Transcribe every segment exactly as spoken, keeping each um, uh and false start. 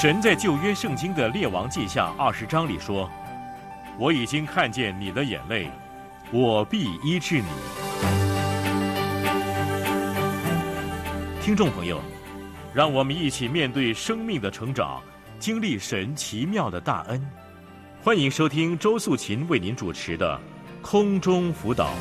神在旧约圣经的列王记下二十章里说：“我已经看见你的眼泪，我必医治你。”听众朋友，让我们一起面对生命的成长，经历神奇妙的大恩。欢迎收听周素琴为您主持的空中辅导。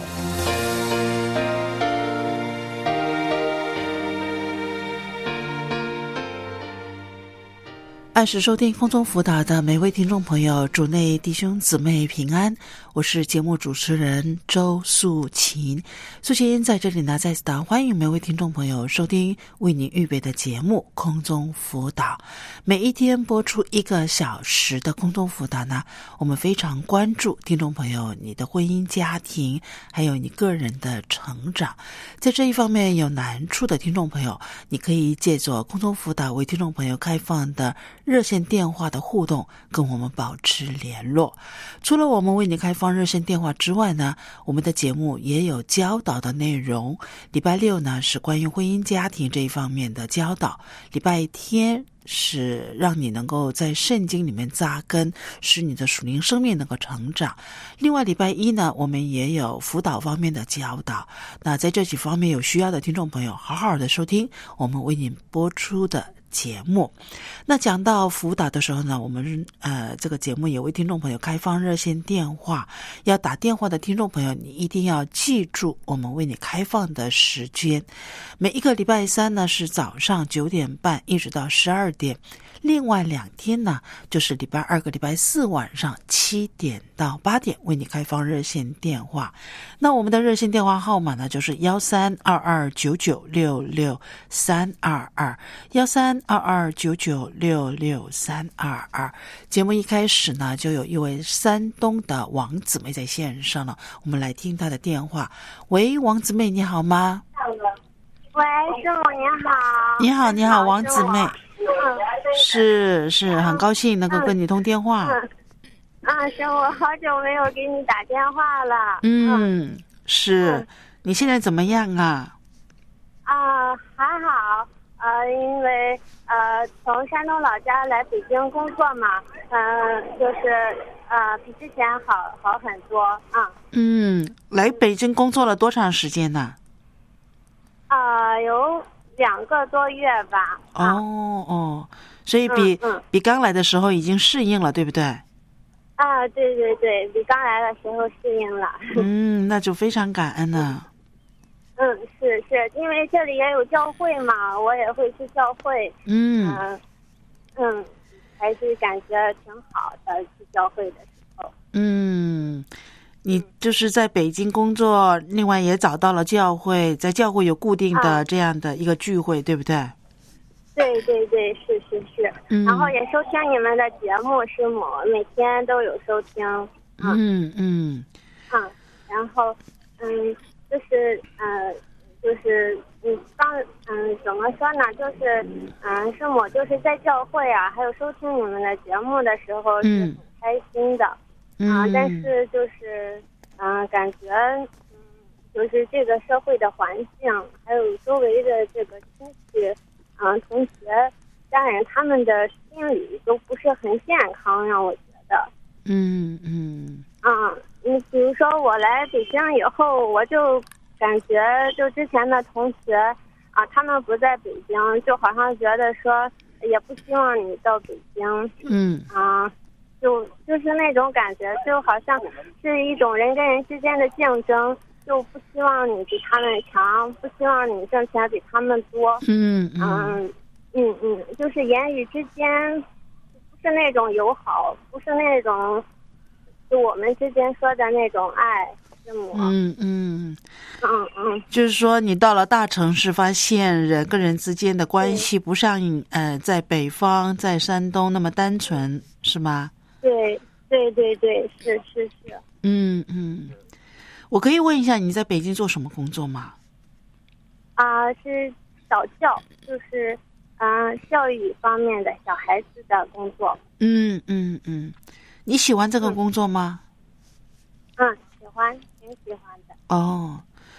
按时收听空中辅导的每位听众朋友，主内弟兄姊妹平安，我是节目主持人周素琴。素琴在这里呢，再次的欢迎每位听众朋友收听为您预备的节目空中辅导。每一天播出一个小时的空中辅导呢，我们非常关注听众朋友你的婚姻家庭还有你个人的成长。在这一方面有难处的听众朋友，你可以借着空中辅导为听众朋友开放的热线电话的互动跟我们保持联络。除了我们为你开放热线电话之外呢，我们的节目也有教导的内容。礼拜六呢是关于婚姻家庭这一方面的教导，礼拜天是让你能够在圣经里面扎根，使你的属灵生命能够成长。另外礼拜一呢，我们也有辅导方面的教导。那在这几方面有需要的听众朋友，好好的收听我们为您播出的节目。那讲到辅导的时候呢，我们呃这个节目也为听众朋友开放热线电话，要打电话的听众朋友，你一定要记住我们为你开放的时间。每一个礼拜三呢是早上九点半一直到十二点，另外两天呢就是礼拜二跟礼拜四晚上七点到八点为你开放热线电话。那我们的热线电话号码呢就是一三二二九九六六三二二一三二二九九六六三二二。节目一开始呢，就有一位山东的王姊妹在线上了，我们来听她的电话。喂，王姊妹你好吗？ 喂，师母您好。 你好，你好，王姊妹。 嗯， 是是，很高兴能够跟你通电话。 嗯，嗯，师母，好久没有给你打电话了。 嗯，是、嗯，你现在怎么样啊？ 啊，还好。呃，因为呃，从山东老家来北京工作嘛，嗯、呃，就是呃，比之前好好很多啊。 嗯，来北京工作了多长时间呢？ 啊、呃，有两个多月吧。 啊、哦哦，所以比、嗯嗯、比刚来的时候已经适应了，对不对？ 啊，对对对，比刚来的时候适应了。 嗯，那就非常感恩了。 嗯，是是，因为这里也有教会嘛，我也会去教会。 嗯嗯、呃、嗯，还是感觉挺好的，去教会的时候。 嗯，你就是在北京工作，另外也找到了教会，在教会有固定的这样的一个聚会，啊、对不对？ 对对对，是是是。嗯、然后也收听你们的节目，师母每天都有收听。 嗯嗯嗯，然后嗯。就是呃，就是嗯，刚嗯怎么说呢？就是嗯，师母就是在教会啊，还有收听你们的节目的时候是很开心的， 嗯啊，但是就是嗯、呃，感觉嗯，就是这个社会的环境，还有周围的这个亲戚，啊、呃，同学、家人，他们的心理都不是很健康，让我觉得， 嗯嗯啊。嗯，比如说我来北京以后，我就感觉就之前的同学啊，他们不在北京，就好像觉得说也不希望你到北京， 嗯啊，就就是那种感觉，就好像是一种人跟人之间的竞争，就不希望你比他们强，不希望你挣钱比他们多， 嗯嗯嗯嗯，就是言语之间不是那种友好，不是那种。就我们之间说的那种爱，师母。 嗯嗯嗯嗯， 就是说你到了大城市，发现人跟人之间的关系不像呃在北方在山东那么单纯，是吗？ 对对对对，是是是。 嗯嗯，我可以问一下你在北京做什么工作吗？ 啊、呃，是早教，就是嗯、呃、教育方面的小孩子的工作。 嗯嗯嗯。你喜欢这个工作吗？ 嗯，喜欢，挺喜欢的。 哦，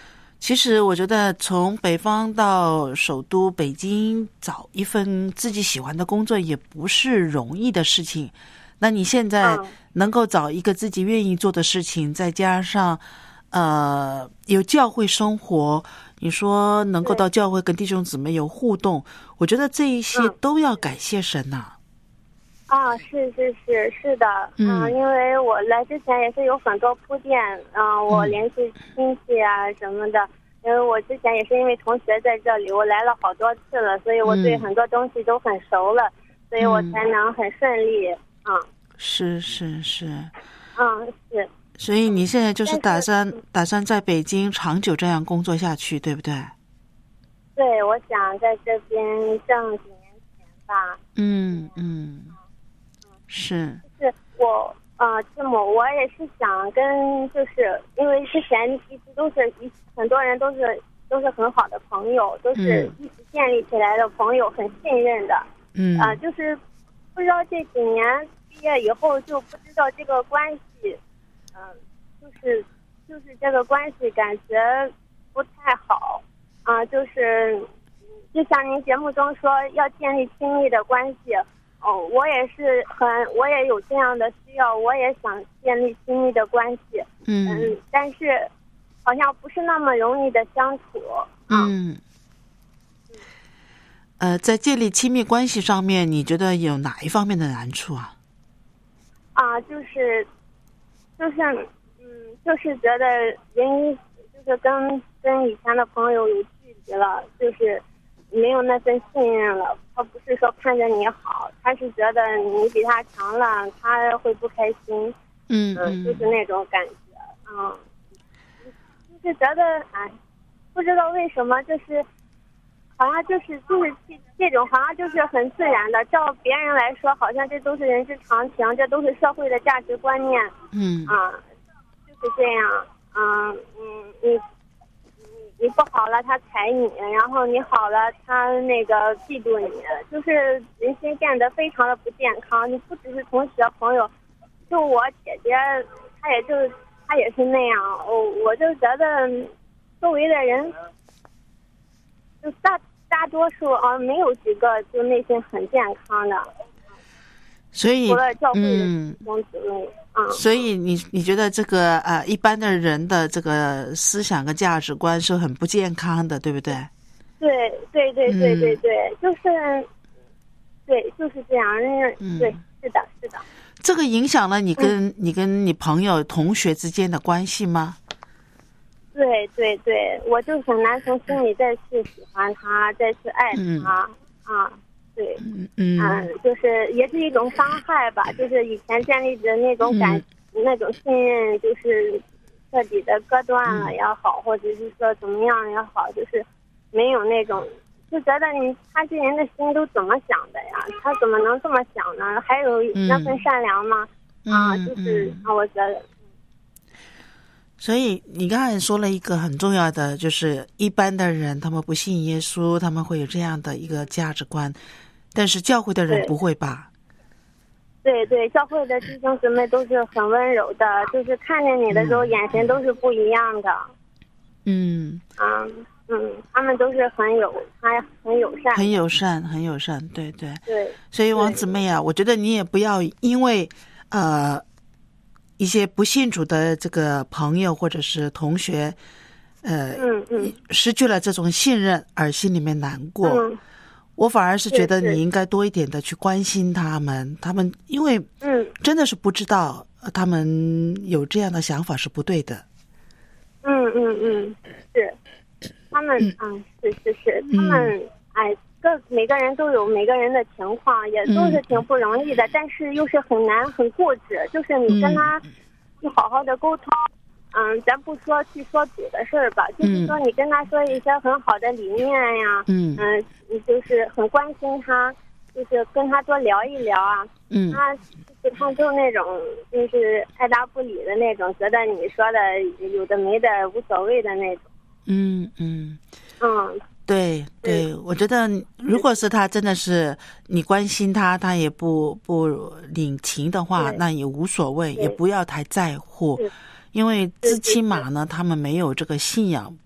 其实我觉得从北方到首都北京找一份自己喜欢的工作也不是容易的事情。那你现在能够找一个自己愿意做的事情，再加上呃有教会生活，你说能够到教会跟弟兄姊妹有互动，我觉得这一些都要感谢神呐、 啊。啊，是是是是的，嗯、呃，因为我来之前也是有很多铺垫，嗯、呃，我联系亲戚啊什么的，因为我之前也是因为同学在这里，我来了好多次了，所以我对很多东西都很熟了，嗯、所以我才能很顺利，嗯， 是是是， 嗯是， 所以你现在就是打算打算在北京长久这样工作下去，对不对？ 对，我想在这边挣几年钱吧。 嗯嗯。是， 就是我呃，继母，我也是想跟，就是因为之前一直都是一很多人都是都是很好的朋友，都是一起建立起来的朋友，很信任的。嗯啊、呃，就是不知道这几年毕业以后就不知道这个关系，嗯、呃，就是就是这个关系感觉不太好啊、呃，就是就像您节目中说要建立亲密的关系。哦，我也是很，我也有这样的需要，我也想建立亲密的关系，嗯，嗯但是好像不是那么容易的相处， 嗯，呃，在建立亲密关系上面，你觉得有哪一方面的难处啊？ 啊，就是，就是，嗯，就是觉得人就是跟跟以前的朋友有距离了，就是没有那份信任了。他不是说看着你好，他是觉得你比他强了，他会不开心。 嗯嗯，就是那种感觉。嗯，就是觉得哎，不知道为什么，就是好像就是就是这这种好像就是很自然的，照别人来说，好像这都是人之常情，这都是社会的价值观念。 嗯啊，就是这样。嗯嗯，你。你不好了，他踩你；然后你好了，他那个嫉妒你，就是人心变得非常的不健康。你不只是同学朋友，就我姐姐，她也就她也是那样。我我就觉得周围的人，就大大多数啊，没有几个就内心很健康的。 所以， 除了教会的弟兄姊妹，嗯， 所以你你觉得这个呃一般的人的这个思想跟价值观是很不健康的，对不对？ 对对对对对对，嗯、就是，对，就是这样。嗯，对，是的，是的。 这个影响了你跟、嗯、你跟你朋友、同学之间的关系吗？ 对对对，我就很难从心里再去喜欢他，再去爱他、嗯、啊。对， 嗯嗯，就是也是一种伤害吧，就是以前建立的那种感、嗯、那种信任，就是彻底的割断了也好、嗯，或者是说怎么样也好，就是没有那种，就觉得你他这人的心都怎么想的呀？他怎么能这么想呢？还有那份善良吗？ 嗯、 啊，就是啊，我觉得。 所以你刚才说了一个很重要的，就是一般的人他们不信耶稣，他们会有这样的一个价值观，但是教会的人不会吧？ 对对，教会的弟兄姊妹都是很温柔的，就是看见你的时候、嗯、眼神都是不一样的。 嗯嗯嗯，他们都是很有，他很友善， 很友善，很友善，对对对。 所以王姊妹啊，我觉得你也不要因为呃。一些不信主的这个朋友或者是同学，呃， 嗯嗯， 失去了这种信任而心里面难过。 嗯， 我反而是觉得你应该多一点的去关心他们，他们因为嗯， 真的是不知道他们有这样的想法是不对的。 嗯嗯嗯，是，他们啊、嗯，是是是，他们、嗯、哎。各每个人都有每个人的情况，也都是挺不容易的，嗯、但是又是很难很固执，就是你跟他去好好的沟通，嗯，咱不说去说主的事儿吧，就是说你跟他说一些很好的理念呀， 嗯嗯，你就是很关心他，就是跟他多聊一聊啊， 嗯， 他就是他就那种就是爱答不理的那种，觉得你说的有的没的无所谓的那种， 嗯嗯嗯。 对对，我觉得如果是他真的是你关心他，他也不不领情的话，那也无所谓，也不要太在乎，因为至起码呢，他们没有这个信仰，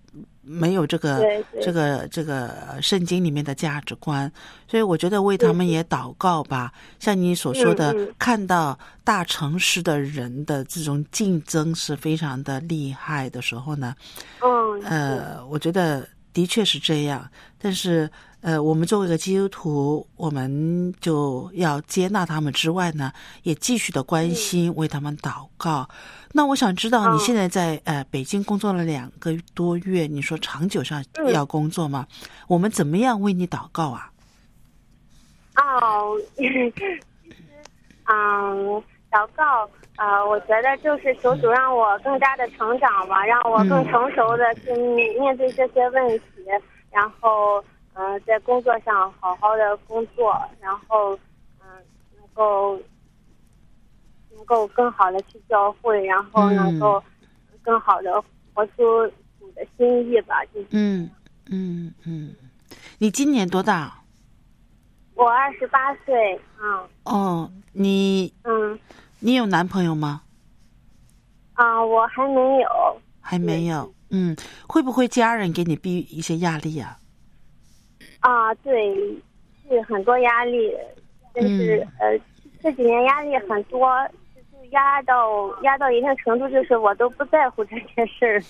没有这个对对这个这个圣经里面的价值观，所以我觉得为他们也祷告吧。像你所说的， 嗯嗯看到大城市的人的这种竞争是非常的厉害的时候呢， 嗯， 呃，我觉得的确是这样。但是，呃，我们作为一个基督徒，我们就要接纳他们之外呢，也继续的关心，为他们祷告。那我想知道，你现在在呃北京工作了两个多月，你说长久上要工作吗？嗯、我们怎么样为你祷告啊？ 哦，其实，嗯，祷告，呃，我觉得就是求主让我更加的成长吧，让我更成熟的去面对这些问题，嗯、然后，嗯、呃，在工作上好好的工作，然后，嗯、呃，能够。能够更好的去教会，然后能够更好的活出主的心意吧。就是、 嗯嗯嗯，你今年多大？ 我二十八岁。嗯。 哦，你嗯，你有男朋友吗？ 啊、呃，我还没有。 还没有。嗯，会不会家人给你逼一些压力啊？ 啊、呃，对，是很多压力，但是、嗯、呃，这几年压力很多。压到压到一定程度，就是我都不在乎这件事儿。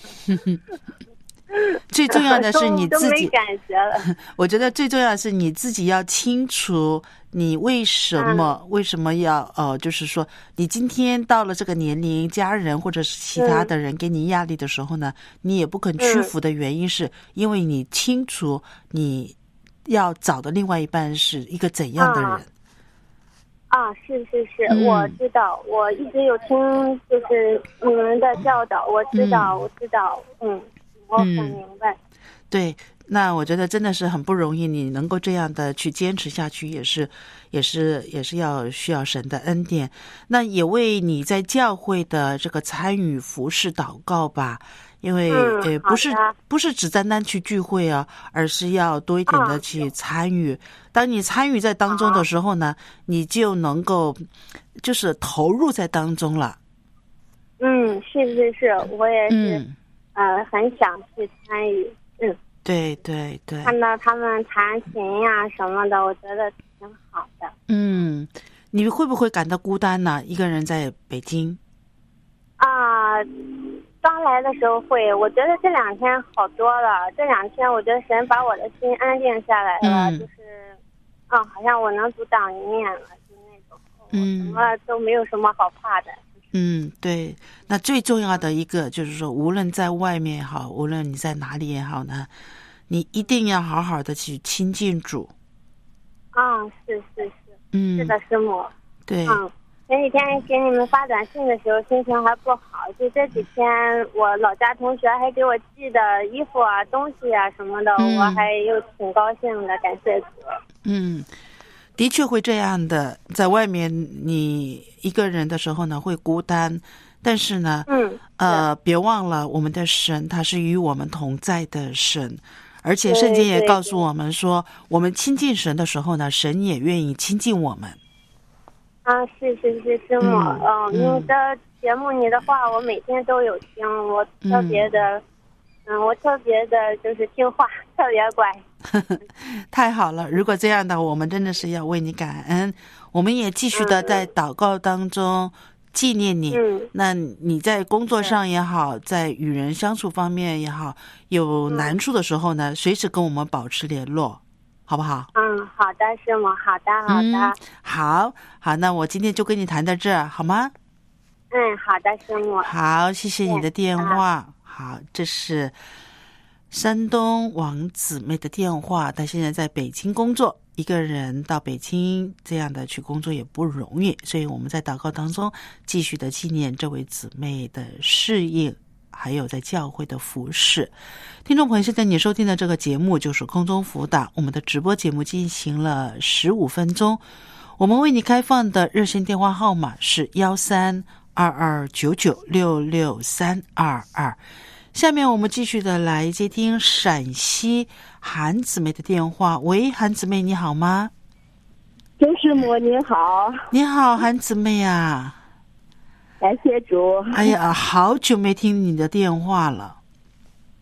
最重要的是你自己都没感觉了。 我觉得最重要的是你自己要清楚，你为什么、嗯、为什么要呃，就是说，你今天到了这个年龄，家人或者是其他的人给你压力的时候呢，嗯、你也不肯屈服的原因是因为你清楚你要找的另外一半是一个怎样的人。嗯啊，是是是、嗯，我知道，我一直有听就是你们的教导，我知道，嗯、我知道，嗯，我很明白。嗯、 对，那我觉得真的是很不容易，你能够这样的去坚持下去，也是，也是，也是要需要神的恩典。那也为你在教会的这个参与服事祷告吧。因为、嗯、呃不是不是只单单去聚会啊，而是要多一点的去参与。嗯、当你参与在当中的时候呢，你就能够就是投入在当中了。 嗯，是是是，我也是，嗯、呃，很想去参与。嗯， 对对对。 看到他们弹琴呀什么的，我觉得挺好的。 嗯，你会不会感到孤单呢？一个人在北京？ 啊。刚来的时候会，我觉得这两天好多了。这两天我觉得神把我的心安定下来了，嗯、就是，嗯，好像我能独当一面了，就那种，嗯，什么都没有什么好怕的。 嗯，对。那最重要的一个就是说，无论在外面也好，无论你在哪里也好呢，你一定要好好的去亲近主。 啊、嗯，是是是，嗯，是的，师母。 对。 嗯。前几天给你们发短信的时候心情还不好，就这几天我老家同学还给我寄的衣服啊、东西啊什么的，嗯、我还又挺高兴的，感谢主。 嗯，的确会这样的，在外面你一个人的时候呢会孤单，但是呢，嗯，呃，别忘了我们的神他是与我们同在的神，而且圣经也告诉我们说，我们亲近神的时候呢，神也愿意亲近我们。 啊，是是是，师母，嗯，嗯你的节目，你的话，我每天都有听，我特别的，嗯，嗯我特别的就是听话，特别乖。 太好了！如果这样的，我们真的是要为你感恩，我们也继续的在祷告当中纪念你。嗯，那你在工作上也好，在与人相处方面也好，有难处的时候呢，随时跟我们保持联络。好不好？ 嗯，好的，师母，好的，好的， 嗯、好好，那我今天就跟你谈到这儿，好吗？ 嗯，好的，师母。 好，谢谢你的电话。好，这是山东王姊妹的电话，她现在在北京工作，一个人到北京这样的去工作也不容易，所以我们在祷告当中继续的纪念这位姊妹的适应。还有在教会的服事。听众朋友，现在你收听的这个节目就是空中辅导，我们的直播节目进行了十五分钟，我们为你开放的热线电话号码是一三二二九九六六三二二。下面我们继续的来接听陕西韩姊妹的电话。喂，韩姊妹你好吗？ 周师母您好。 你好，韩姊妹啊。 感谢主。 哎呀，好久没听你的电话了。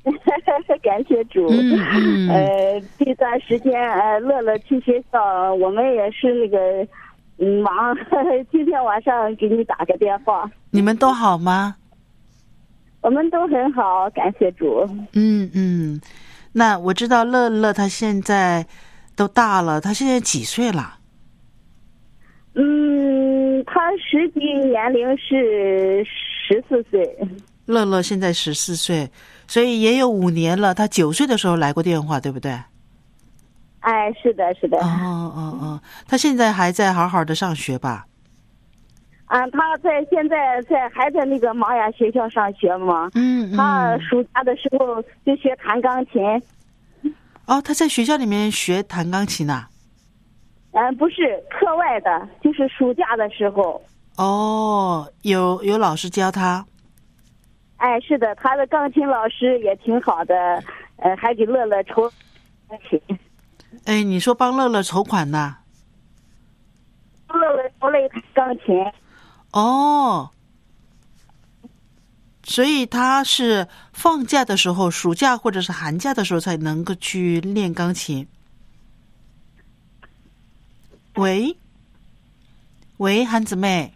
感谢主。 嗯嗯。 呃，这段时间呃，乐乐去学校，我们也是那个嗯忙。今天晚上给你打个电话。 你们都好吗？ 我们都很好，感谢主。 嗯嗯。那我知道乐乐他现在都大了，他现在几岁了？ 嗯，他实际年龄是十四岁。 乐乐现在十四岁，所以也有五年了。他九岁的时候来过电话，对不对？ 哎，是的，是的。 哦哦哦，他现在还在好好的上学吧？ 啊，他在现在在还在那个玛雅学校上学嘛。 嗯嗯。 他暑假的时候就学弹钢琴。 哦，他在学校里面学弹钢琴啊？ 嗯，不是课外的，就是暑假的时候。 哦，有有老师教他？ 哎，是的，他的钢琴老师也挺好的，呃，还给乐乐筹钢琴。 哎，你说帮乐乐筹款呢？ 乐乐筹了一台钢琴。 哦，所以他是放假的时候，暑假或者是寒假的时候才能够去练钢琴。喂，喂，韩姊妹。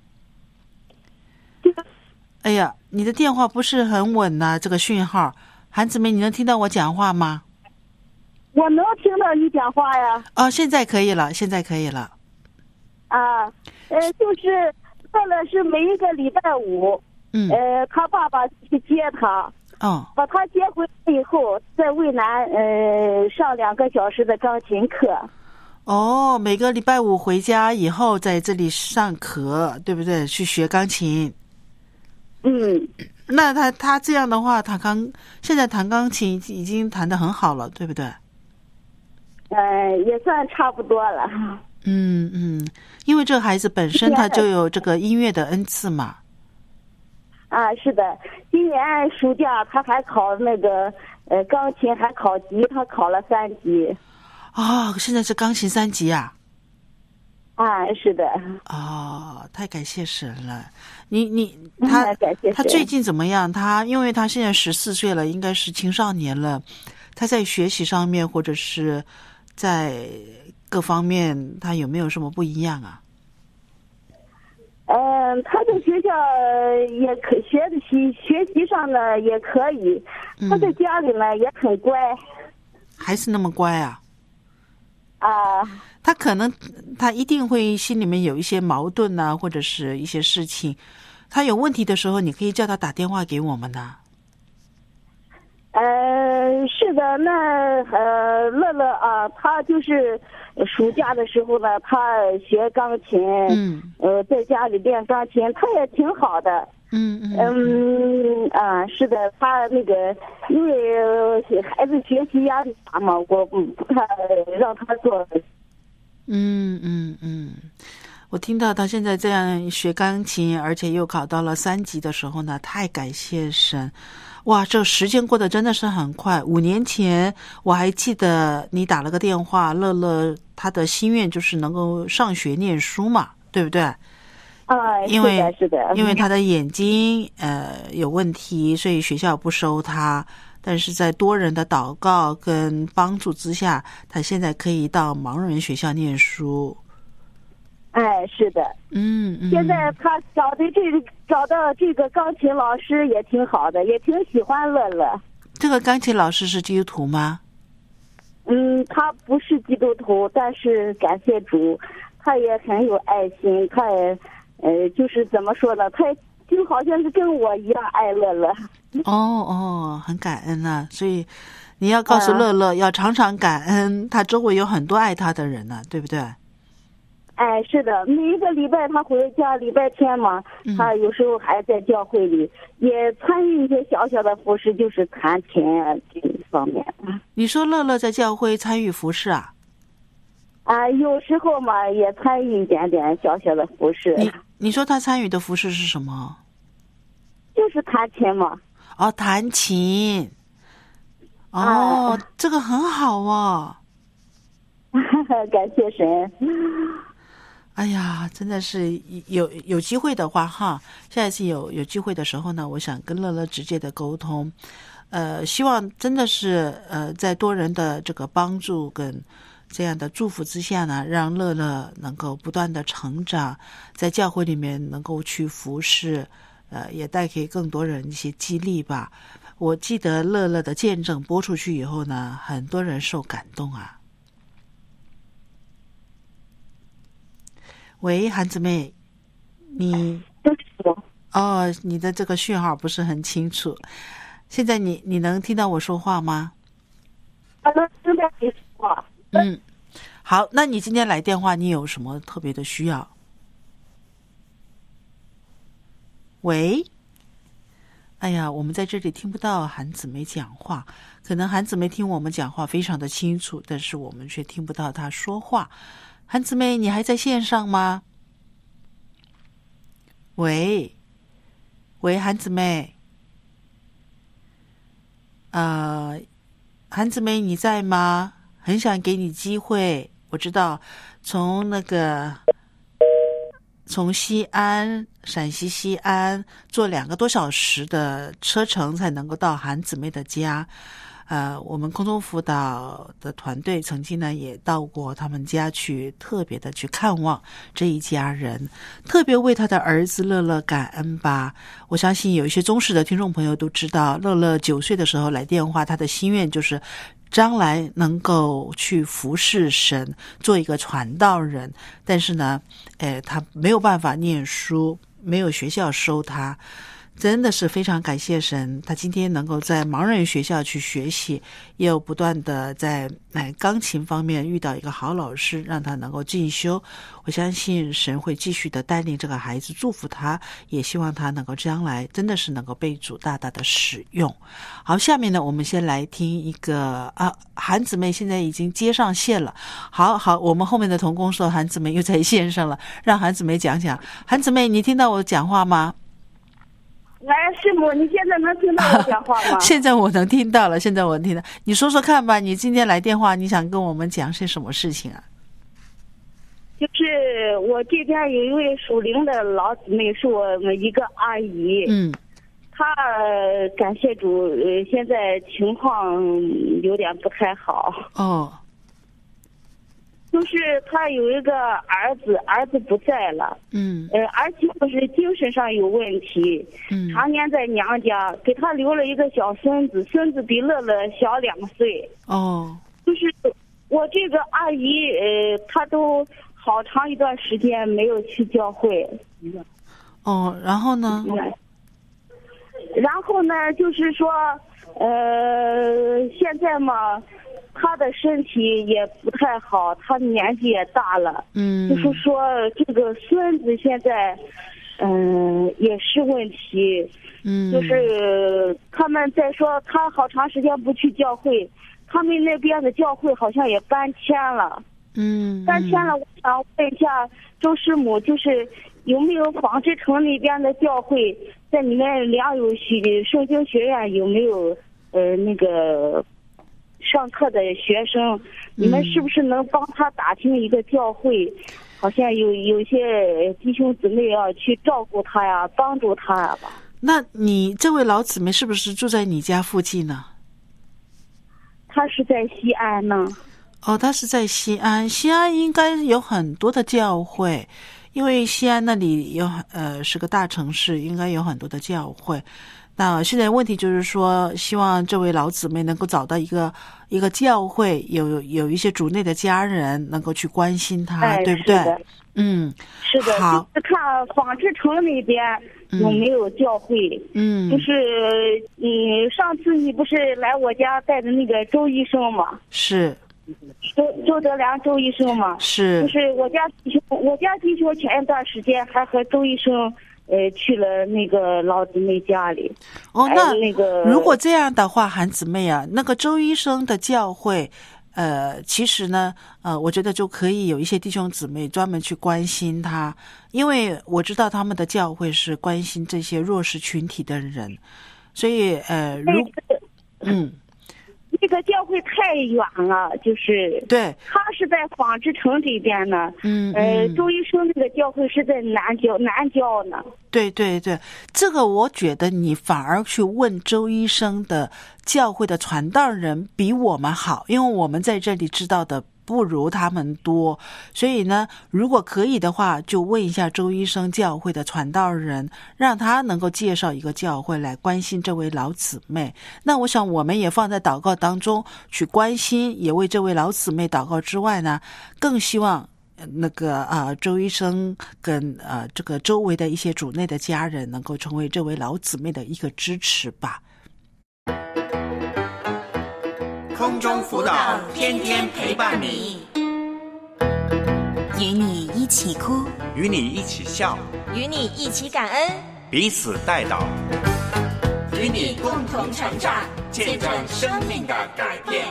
哎呀，你的电话不是很稳呐、啊，这个讯号。韩姊妹，你能听到我讲话吗？ 我能听到你讲话呀。 哦，现在可以了，现在可以了。 啊，呃，就是乐乐是每一个礼拜五， 嗯， 呃，他爸爸去接他， 哦， 把他接回来以后，在渭南呃上两个小时的钢琴课。 哦，每个礼拜五回家以后，在这里上课，对不对？去学钢琴。 嗯， 那他他这样的话，他刚现在弹钢琴已经弹得很好了，对不对？ 呃，也算差不多了。 嗯嗯，因为这个孩子本身他就有这个音乐的恩赐嘛。 啊，是的，今年暑假他还考那个呃钢琴，还考级，他考了三级。 哦，现在是钢琴三级啊。 啊，是的。 哦，太感谢神了！你你他、 嗯、感谢神。 他最近怎么样？他因为他现在十四岁了，应该是青少年了。他在学习上面或者是在各方面，他有没有什么不一样啊？ 嗯，他在学校也可学习学习上呢也可以，他在家里呢、嗯、也很乖， 还是那么乖啊？ 啊， 他可能他一定会心里面有一些矛盾啊，或者是一些事情，他有问题的时候，你可以叫他打电话给我们呢。 呃，是的，那呃，乐乐啊，他就是暑假的时候呢，他学钢琴， 嗯， 呃，在家里练钢琴，他也挺好的。 嗯嗯嗯啊，是的，他那个因为孩子学习压力大嘛，我不太让他做。 嗯嗯嗯，我听到他现在这样学钢琴，而且又考到了三级的时候呢，太感谢神。哇，这时间过得真的是很快。五年前我还记得你打了个电话，乐乐他的心愿就是能够上学念书嘛，对不对？ 啊， 因为是的，是的， 因为他的眼睛呃有问题，所以学校不收他。但是在多人的祷告跟帮助之下，他现在可以到盲人学校念书。 哎，是的， 嗯嗯。 现在他找的这个找到这个钢琴老师也挺好的，也挺喜欢乐乐。 这个钢琴老师是基督徒吗？ 嗯，他不是基督徒，但是感谢主，他也很有爱心，他也呃，就是怎么说呢，他就好像是跟我一样爱乐乐。 哦哦，很感恩啊！所以你要告诉乐乐，啊、要常常感恩，他周围有很多爱他的人呢、啊，对不对？ 哎，是的，每一个礼拜他回家，礼拜天嘛，嗯、他有时候还在教会里也参与一些小小的服饰，就是弹琴啊这方面。 你说乐乐在教会参与服饰啊？ 啊，有时候嘛也参与一点点小小的服饰。 你你说他参与的服饰是什么？ 就是弹琴嘛。 哦，弹琴。哦， 啊、 这个很好哦。 感谢神。 哎哎呀，真的是有有机会的话哈，下一次有有机会的时候呢，我想跟乐乐直接的沟通，呃，希望真的是呃，在多人的这个帮助跟这样的祝福之下呢，让乐乐能够不断的成长，在教会里面能够去服侍，呃，也带给更多人一些激励吧。我记得乐乐的见证播出去以后呢，很多人受感动啊。喂，韩姊妹，你哦，你的这个讯号不是很清楚。现在你你能听到我说话吗？ 啊，能听到你说话。 嗯，好，那你今天来电话，你有什么特别的需要？喂，哎呀，我们在这里听不到韩姊妹讲话，可能韩姊妹听我们讲话非常的清楚，但是我们却听不到她说话。韩姊妹，你还在线上吗？喂，喂，韩姊妹，呃，韩姊妹你在吗？很想给你机会，我知道从那个从西安，陕西西安坐两个多小时的车程才能够到韩姊妹的家。呃，我们空中辅导的团队曾经呢也到过他们家去，特别的去看望这一家人，特别为他的儿子乐乐感恩吧。我相信有一些忠实的听众朋友都知道，乐乐九岁的时候来电话，他的心愿就是将来能够去服侍神，做一个传道人。但是呢，呃，他没有办法念书，没有学校收他。真的是非常感谢神，他今天能够在盲人学校去学习，也有不断的在哎钢琴方面遇到一个好老师，让他能够进修。我相信神会继续的带领这个孩子，祝福他，也希望他能够将来真的是能够被主大大的使用。好，下面呢，我们先来听一个啊，韩姊妹现在已经接上线了。好好，我们后面的同工说韩姊妹又在线上了，让韩姊妹讲讲。韩姊妹，你听到我讲话吗？ 哎，师母，你现在能听到我讲话吗？ 现在我能听到了，现在我能听到。你说说看吧，你今天来电话，你想跟我们讲些什么事情啊？ 就是我这边有一位属灵的老姊妹，是我们一个阿姨。 嗯。 她感谢主，呃，现在情况有点不太好。 哦。 就是他有一个儿子，儿子不在了， 嗯， 呃，而且就是精神上有问题， 嗯， 常年在娘家，给他留了一个小孙子，孙子比乐乐小两岁。 哦， 就是我这个阿姨，呃，她都好长一段时间没有去教会。 哦，然后呢？ 然后呢，就是说，呃，现在嘛。他的身体也不太好，他年纪也大了， 嗯， 就是说这个孙子现在，嗯、呃，也是问题， 嗯， 就是他们在说他好长时间不去教会，他们那边的教会好像也搬迁了， 嗯， 搬迁了。我想问一下周师母，就是有没有纺织城那边的教会，在你们良友学圣经学院有没有呃那个？上课的学生，你们是不是能帮他打听一个教会？嗯、好像有有些弟兄姊妹要去照顾他呀，帮助他呀吧。 那你这位老姊妹是不是住在你家附近呢？ 他是在西安呢。 哦，他是在西安，西安应该有很多的教会，因为西安那里有呃是个大城市，应该有很多的教会。那现在问题就是说，希望这位老姊妹能够找到一个一个教会，有有一些主内的家人能够去关心她， 哎、 对不对？ 是嗯， 是的。 好， 就是看纺织城那边有没有教会。 嗯， 就是你上次你不是来我家带的那个周医生吗？ 是。 周周德良周医生嘛， 是。 就是我家弟兄，我家弟兄前一段时间还和周医生。呃，去了那个老姊妹家里。 哦，那那个如果这样的话，韩姊妹啊，那个周医生的教会，呃，其实呢，呃，我觉得就可以有一些弟兄姊妹专门去关心他，因为我知道他们的教会是关心这些弱势群体的人，所以呃，如嗯， 这个教会太远了，就是对， 他是在纺织城这边呢， 嗯， 呃， 嗯周医生那个教会是在南郊南郊呢。 对对对，这个我觉得你反而去问周医生的教会的传道人比我们好，因为我们在这里知道的不如他们多，所以呢，如果可以的话，就问一下周医生教会的传道人，让他能够介绍一个教会来关心这位老姊妹。那我想我们也放在祷告当中去关心，也为这位老姊妹祷告之外呢，更希望那个啊、呃，周医生跟呃这个周围的一些主内的家人能够成为这位老姊妹的一个支持吧。 空中辅导，天天陪伴你， 与你一起哭， 与你一起笑， 与你一起感恩， 彼此代祷， 与你共同成长，见证生命的改变。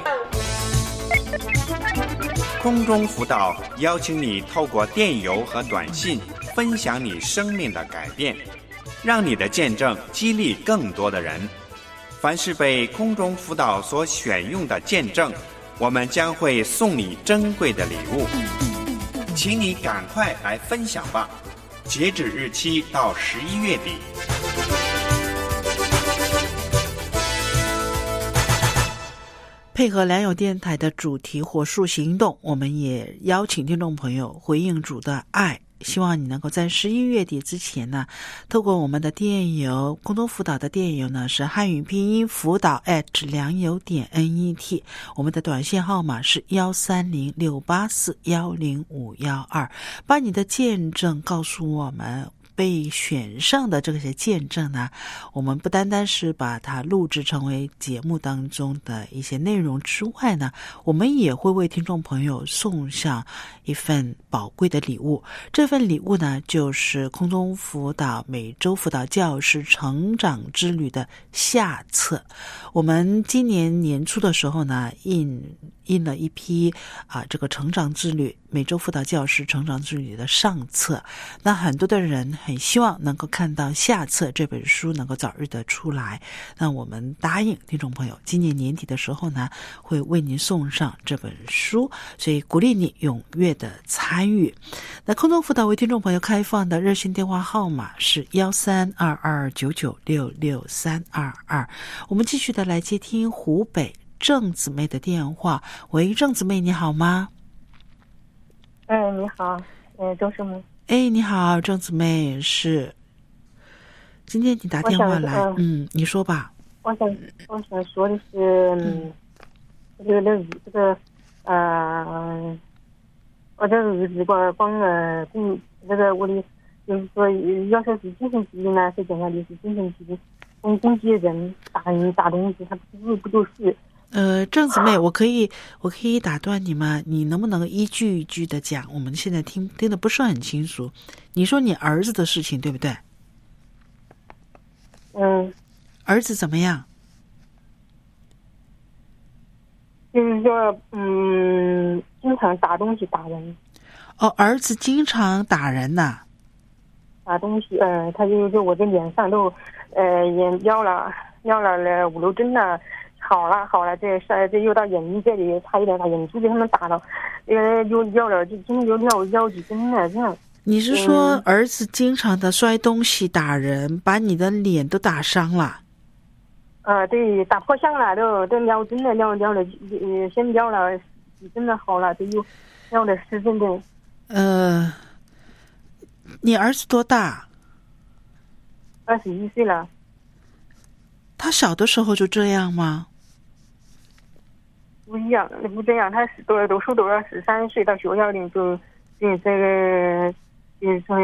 空中辅导邀请你透过电邮和短信分享你生命的改变，让你的见证激励更多的人。凡是被空中辅导所选用的见证，我们将会送你珍贵的礼物，请你赶快来分享吧，截止日期到十一月底。 配合良友电台的主题火树行动，我们也邀请听众朋友回应主的爱，希望你能够在十一月底之前呢，透过我们的电邮，空中辅导的电邮呢是汉语拼音辅导 at 良友点 net， 我们的短信号码是幺三零六八四幺零五幺二，把你的见证告诉我们。被选上的这些见证呢，我们不单单是把它录制成为节目当中的一些内容之外呢，我们也会为听众朋友送上一份宝贵的礼物。这份礼物呢，就是空中辅导每周辅导教师成长之旅的下册。我们今年年初的时候呢，印印了一批啊，这个成长之旅每周辅导教师成长之旅的上册。那很多的人很希望能够看到下册这本书能够早日的出来。那我们答应听众朋友，今年年底的时候呢，会为您送上这本书，所以鼓励你踊跃的参与。那空中辅导为听众朋友开放的热线电话号码是幺三二二九九六六三二二。我们继续的来接听湖北郑姊妹的电话。喂，郑姊妹你好吗？ 哎，你好，呃，周师母。 哎，你好，郑姊妹，是今天你打电话来，呃、嗯，你说吧。 我想，我想说的是，嗯，这个儿子，这个，呃，我的儿子光光呃，嗯，那个我的，就是说，要说是精神疾病呢，是怎样的？是精神疾病，攻攻击人，打人，打东西，他不不做事。 呃，郑姊妹，我可以，我可以打断你吗？你能不能一句一句的讲？我们现在听听得不是很清楚。你说你儿子的事情，对不对？ 嗯。 儿子怎么样？ 就是说，嗯，经常打东西打人。 哦，儿子经常打人呐、啊？ 打东西，呃，他就就我的脸上都，呃，眼要了，要了了五六针了。好了好了，这这这又到眼睛这里，差一点把眼珠给他们打了，呃，又要了，就今天又要要几针了，这样。 你是说儿子经常的摔东西打人，把你的脸都打伤了？ 呃，对，打破相了，都都撩针了，撩撩了，呃，先撩了几针了，好了，这又撩了十针的。 呃，你儿子多大？ 二十一岁了。 他小的时候就这样吗？ 不一样，不这样。他是读读书读到十三岁，到学校里就就这个就是说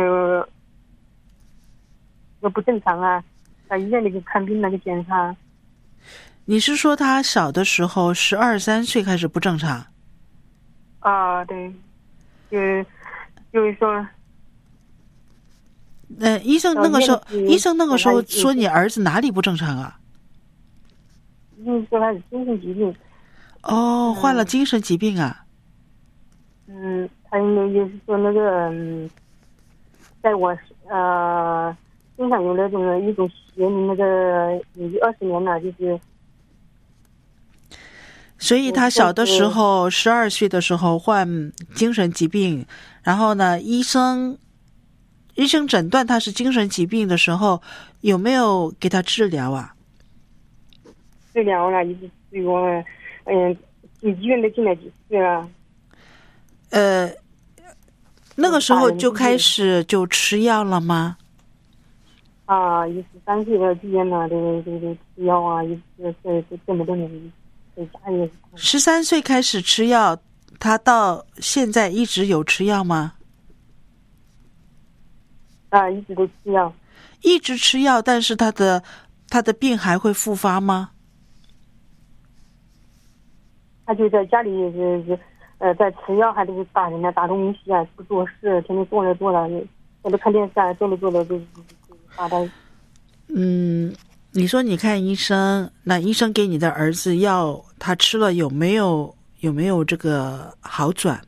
又不正常啊，到医院里去看病那个检查。 你是说他小的时候十二三岁开始不正常？ 啊，对，就就是说， 呃，医生那个时候，医生那个时候说你儿子哪里不正常啊？ 医生说他是精神疾病。 哦，患了精神疾病啊？ 嗯，他应该也是说那个，嗯，在我呃身上有那种一种邪灵，那个有二十年了，就是。 所以他小的时候，十二岁的时候患精神疾病，然后呢，医生医生诊断他是精神疾病的时候，有没有给他治疗啊？ 治疗了，一直治疗了，嗯，进医院都进了几次了。 呃，那个时候就开始就吃药了吗？ 啊，一十三岁的住院了，这个这个吃药啊，一直这这这么多年。 十三岁开始吃药，他到现在一直有吃药吗？ 啊，一直都吃药， 一直吃药，但是他的他的病还会复发吗？ 他就在家里是是呃在吃药，还都是打人家打东西啊，不做事，天天坐着坐着，在这看电视啊，坐着坐着就就发呆。 嗯。你说你看医生，那医生给你的儿子药，他吃了有没有有没有这个好转？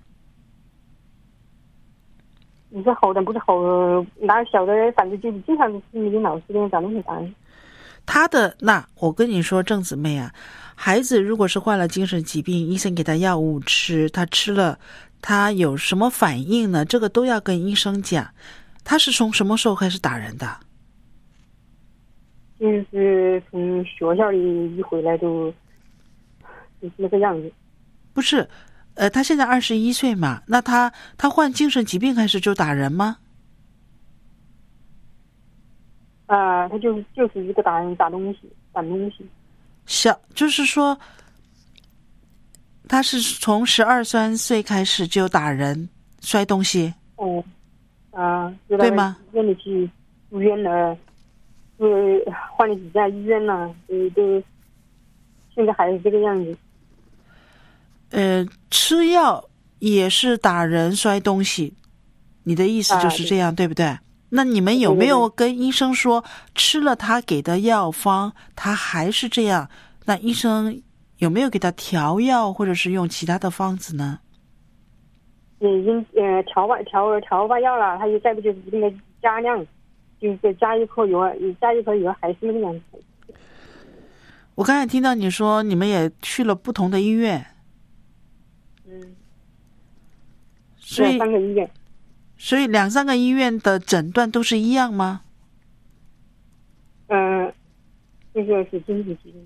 你说好的不是好，哪小的反正就是经常是心里老是的长得很烦。 他的那我跟你说，郑姊妹啊，孩子如果是患了精神疾病，医生给他药物吃，他吃了，他有什么反应呢？这个都要跟医生讲。他是从什么时候开始打人的？ 就是从学校里一回来就就是那个样子。 不是，呃，他现在二十一岁嘛，那他他患精神疾病开始就打人吗？ 啊、呃，他就是就是一个打人打东西打东西。 小就是说，他是从十二三岁开始就打人摔东西。 哦，啊、呃， 对吗？ 院里去住院了。呃，换了几家医院呢，都都现在还是这个样子。 呃，吃药也是打人摔东西，你的意思就是这样，啊、对, 对不对？那你们有没有跟医生说，吃了他给的药方，他还是这样？那医生有没有给他调药，或者是用其他的方子呢？ 已经呃调完调调完药了，他就再不就是那个加量。就是加一颗油，加一颗油还是那个样子。 我刚才听到你说你们也去了不同的医院， 嗯， 所以两三个医院， 所以两三个医院的诊断都是一样吗？ 嗯、呃，这个是经济疾病。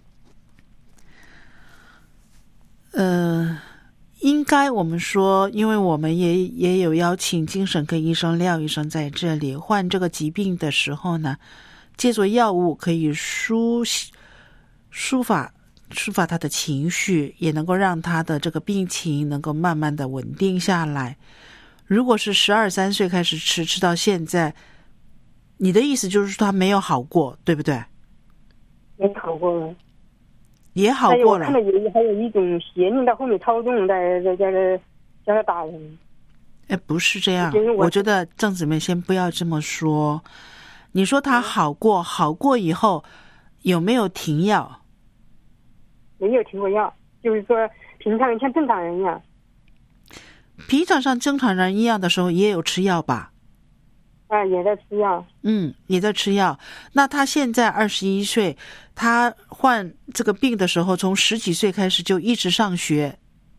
呃。应该我们说，因为我们也也有邀请精神科医生廖医生在这里。患这个疾病的时候呢，借助药物可以抒抒发抒发他的情绪，也能够让他的这个病情能够慢慢的稳定下来。如果是十二三岁开始吃，吃到现在，你的意思就是说他没有好过，对不对？ 没好过了。 也好过了。 还有看到有还有一种邪念到后面操纵，在在在在在那打人。 哎，不是这样，我觉得郑姊妹先不要这么说。你说他好过，嗯、好过以后有没有停药？ 没有停过药，就是说平常像正常人一样。 平常像正常人一样的时候，也有吃药吧？ 啊，也在吃药。 嗯，也在吃药。那他现在二十一岁，他患这个病的时候，从十几岁开始就一直上学。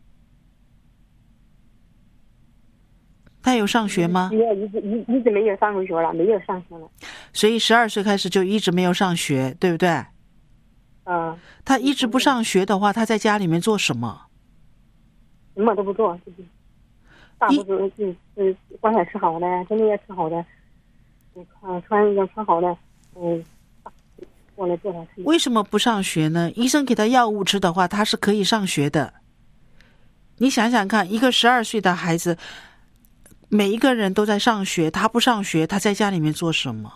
他有上学吗？ 没有，一直一一直没有上过学了，没有上学了。 所以十二岁开始就一直没有上学，对不对？ 啊。 他一直不上学的话，他在家里面做什么？ 什么都不做，就是大部分是是光想吃好的，天天要吃好的。啊，穿要穿好的，嗯，过来做他事。 为什么不上学呢？医生给他药物吃的话，他是可以上学的。你想想看，一个十二岁的孩子，每一个人都在上学，他不上学，他在家里面做什么？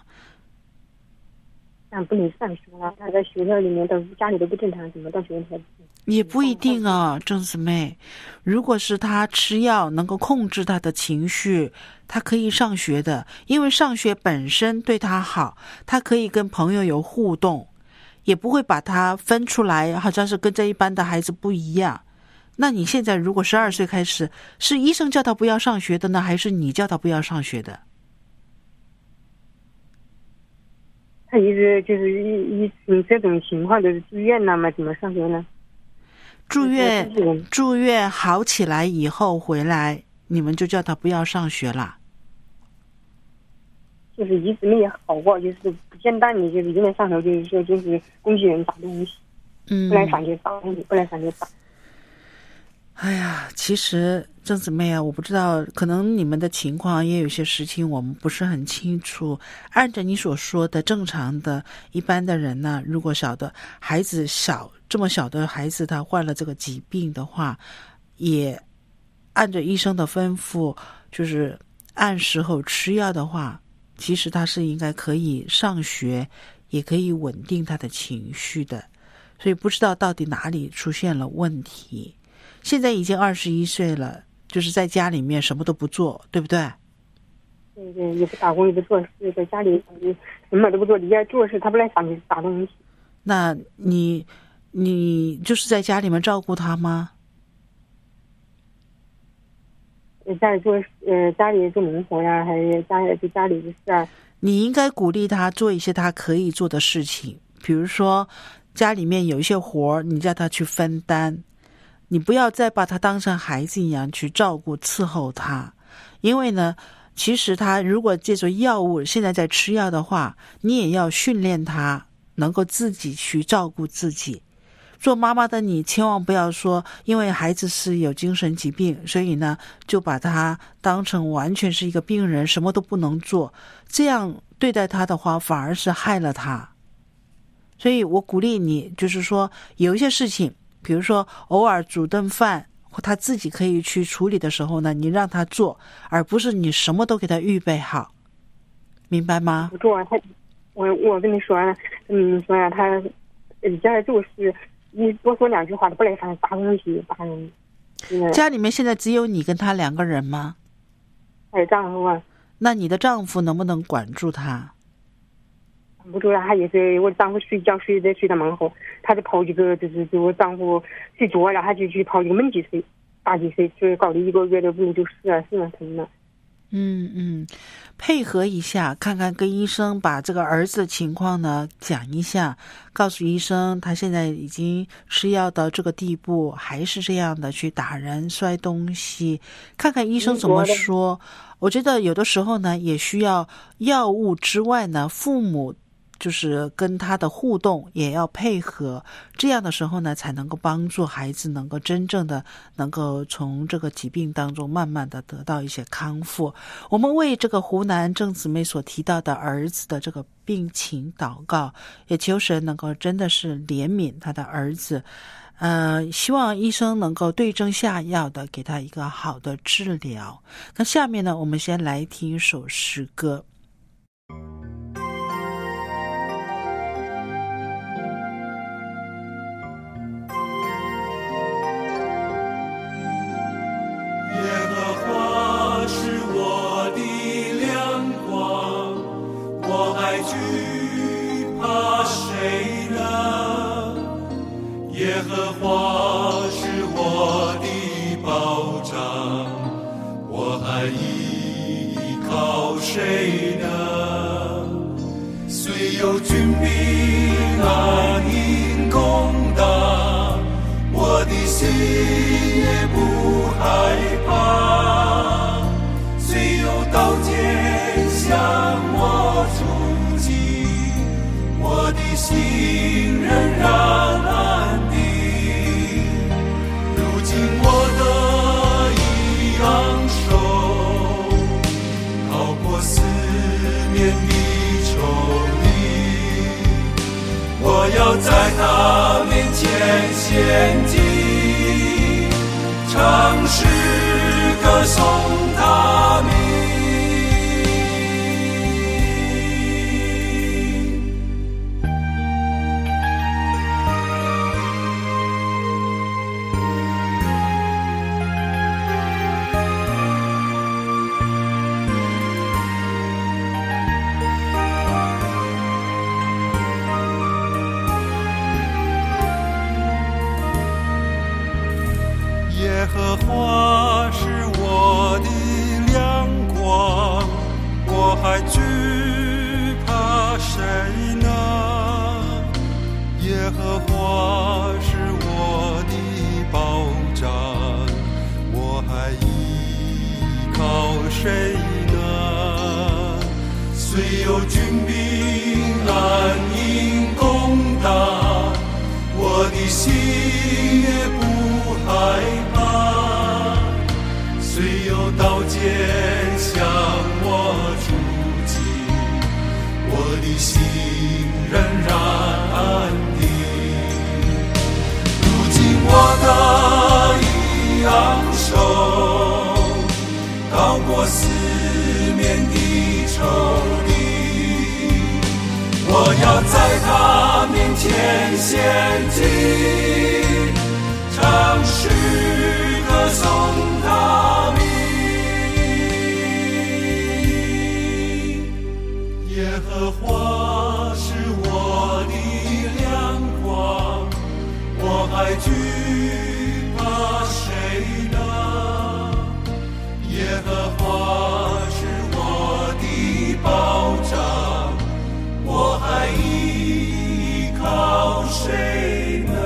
但不能上学了，他在学校里面的家里都不正常，怎么到学校才？ 也不一定啊，郑姊妹。如果是他吃药能够控制他的情绪，他可以上学的，因为上学本身对他好，他可以跟朋友有互动，也不会把他分出来，好像是跟这一般的孩子不一样。那你现在如果十二岁开始，是医生叫他不要上学的呢，还是你叫他不要上学的？ 他一直就是一一这种情况就是住院了嘛，怎么上学呢？ 住院住院好起来以后回来，你们就叫他不要上学了。 就是一直没好过，就是不简单的，就是今天上头就是说就是工具人打东西， 嗯， 不来上学打东西，不来上学打。 哎呀，其实郑姊妹啊，我不知道，可能你们的情况也有些事情我们不是很清楚。按照你所说的，正常的一般的人呢，如果小的孩子小这么小的孩子他患了这个疾病的话，也按照医生的吩咐，就是按时候吃药的话，其实他是应该可以上学，也可以稳定他的情绪的。所以不知道到底哪里出现了问题。现在已经二十一岁了，就是在家里面什么都不做，对不对？ 对对，也不打工，也不做事，在家里什么都不做，你要做事他不来上去打东西。 那你你就是在家里面照顾他吗？ 家里做呃家里做农活呀，还有家里就家里的事啊。 你应该鼓励他做一些他可以做的事情，比如说家里面有一些活，你叫他去分担。你不要再把他当成孩子一样去照顾伺候他，因为呢，其实他如果借助药物现在在吃药的话，你也要训练他能够自己去照顾自己。做妈妈的你千万不要说因为孩子是有精神疾病，所以呢就把他当成完全是一个病人，什么都不能做，这样对待他的话反而是害了他。所以我鼓励你，就是说有一些事情，比如说偶尔煮顿饭他自己可以去处理的时候呢，你让他做，而不是你什么都给他预备好，明白吗？ 不做，他我我跟你说了，嗯，说呀，他家里做事，你多说两句话，他不来上打东西，打人。嗯、 家里面现在只有你跟他两个人吗？ 还有丈夫啊。 那你的丈夫能不能管住他？ 不住了，他也是我丈夫睡觉睡在睡到门后，他就跑几个，就是就我丈夫睡着了，他就去跑几个门几睡，大几岁，所以搞得一个月的不就死了，死了疼了。 嗯嗯，配合一下，看看跟医生把这个儿子的情况呢讲一下，告诉医生他现在已经吃药到这个地步，还是这样的去打人摔东西，看看医生怎么说。我觉得有的时候呢也需要药物之外呢，父母就是跟他的互动也要配合，这样的时候呢才能够帮助孩子能够真正的能够从这个疾病当中慢慢的得到一些康复。我们为这个湖南郑姊妹所提到的儿子的这个病情祷告，也求神能够真的是怜悯他的儿子，呃，希望医生能够对症下药的给他一个好的治疗。那下面呢，我们先来听一首诗歌。 耶和华是我的保障，我还依靠谁呢？虽有军兵暗营攻打，我的心也不害怕。虽有刀剑向我出击，我的心仍然安定。我的一昂首，逃过四面的仇敌，我要在他面前献祭，唱诗歌颂他名。耶和华是我的亮光，我还惧怕谁呢？耶和华是我的谁呢？虽有军兵安营攻打，我的心也不害怕。虽有刀剑向我出击，我的心仍然安定。如今我的一昂首，高过四面的仇敌，我要在他面前献祭，唱诗歌颂他名。耶和华是我的亮光，我还惧怕谁呢？耶和华是我的保障，我还依靠谁呢？